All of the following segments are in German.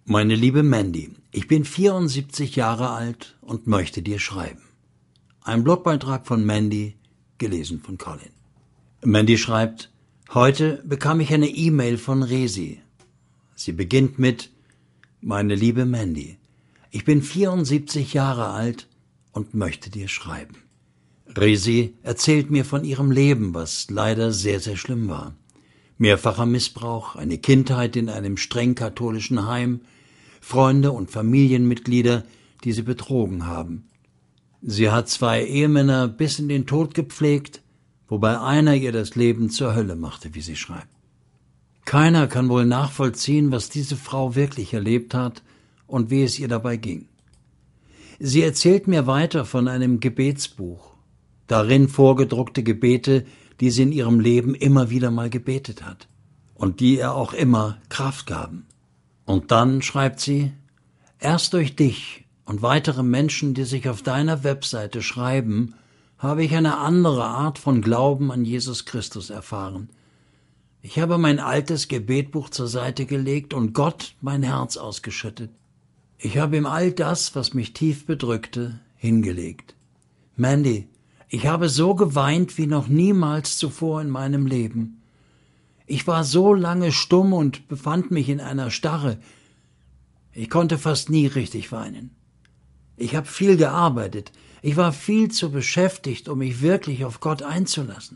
Meine liebe Mandy, ich bin 74 Jahre alt und möchte dir schreiben. Ein Blogbeitrag von Mandy, gelesen von Colin. Mandy schreibt: Heute bekam ich eine E-Mail von Resi. Sie beginnt mit: Meine liebe Mandy, ich bin 74 Jahre alt und möchte dir schreiben. Resi erzählt mir von ihrem Leben, was leider sehr, sehr schlimm war. Mehrfacher Missbrauch, eine Kindheit in einem streng katholischen Heim, Freunde und Familienmitglieder, die sie betrogen haben. Sie hat 2 Ehemänner bis in den Tod gepflegt, wobei einer ihr das Leben zur Hölle machte, wie sie schreibt. Keiner kann wohl nachvollziehen, was diese Frau wirklich erlebt hat und wie es ihr dabei ging. Sie erzählt mir weiter von einem Gebetsbuch, darin vorgedruckte Gebete, die sie in ihrem Leben immer wieder mal gebetet hat und die ihr auch immer Kraft gaben. Und dann schreibt sie: Erst durch dich und weitere Menschen, die sich auf deiner Webseite schreiben, habe ich eine andere Art von Glauben an Jesus Christus erfahren. Ich habe mein altes Gebetbuch zur Seite gelegt und Gott mein Herz ausgeschüttet. Ich habe ihm all das, was mich tief bedrückte, hingelegt. Mandy, ich habe so geweint wie noch niemals zuvor in meinem Leben. Ich war so lange stumm und befand mich in einer Starre. Ich konnte fast nie richtig weinen. Ich habe viel gearbeitet. Ich war viel zu beschäftigt, um mich wirklich auf Gott einzulassen.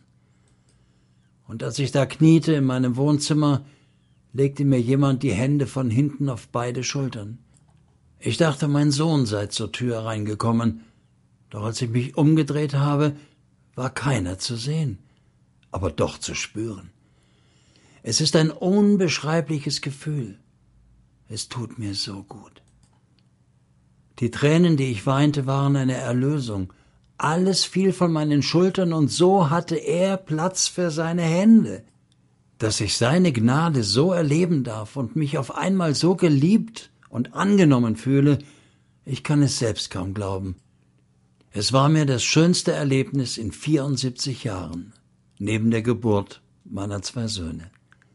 Und als ich da kniete in meinem Wohnzimmer, legte mir jemand die Hände von hinten auf beide Schultern. Ich dachte, mein Sohn sei zur Tür reingekommen, doch als ich mich umgedreht habe, war keiner zu sehen, aber doch zu spüren. Es ist ein unbeschreibliches Gefühl. Es tut mir so gut. Die Tränen, die ich weinte, waren eine Erlösung. Alles fiel von meinen Schultern und so hatte er Platz für seine Hände. Dass ich seine Gnade so erleben darf und mich auf einmal so geliebt und angenommen fühle, ich kann es selbst kaum glauben. Es war mir das schönste Erlebnis in 74 Jahren, neben der Geburt meiner 2 Söhne.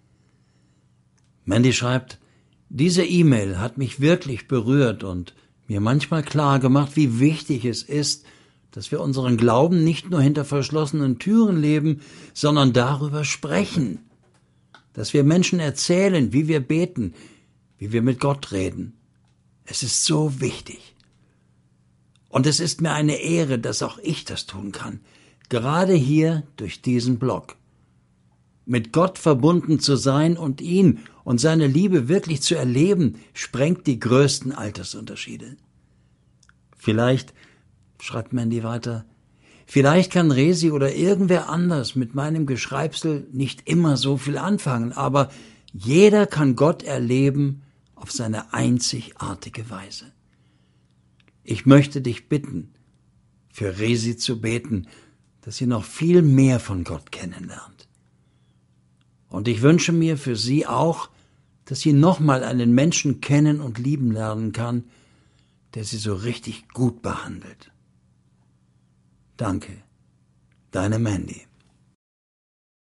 Mandy schreibt: Diese E-Mail hat mich wirklich berührt und mir manchmal klar gemacht, wie wichtig es ist, dass wir unseren Glauben nicht nur hinter verschlossenen Türen leben, sondern darüber sprechen. Dass wir Menschen erzählen, wie wir beten, wie wir mit Gott reden. Es ist so wichtig. Und es ist mir eine Ehre, dass auch ich das tun kann. Gerade hier durch diesen Blog. Mit Gott verbunden zu sein und ihn und seine Liebe wirklich zu erleben, sprengt die größten Altersunterschiede. Vielleicht, schreibt Mandy weiter, vielleicht kann Resi oder irgendwer anders mit meinem Geschreibsel nicht immer so viel anfangen, aber jeder kann Gott erleben auf seine einzigartige Weise. Ich möchte dich bitten, für Resi zu beten, dass sie noch viel mehr von Gott kennenlernt. Und ich wünsche mir für sie auch, dass sie nochmal einen Menschen kennen und lieben lernen kann, der sie so richtig gut behandelt. Danke, deine Mandy.